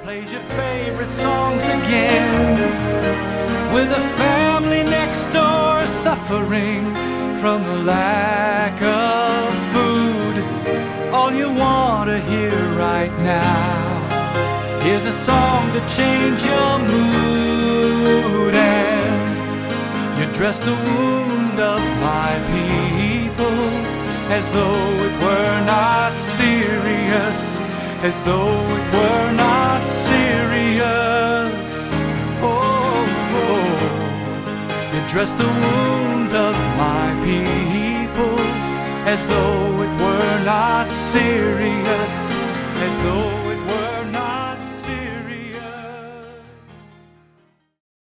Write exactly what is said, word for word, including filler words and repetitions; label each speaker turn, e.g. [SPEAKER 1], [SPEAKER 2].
[SPEAKER 1] Plays your favorite songs again, with a family next door suffering from the lack of food. All you want to hear right now is a song to change your mood, and you dress the wound of my people as though it were not serious, as though it were not serious. Oh, oh. You dress the wound of my people as though it were not serious, as though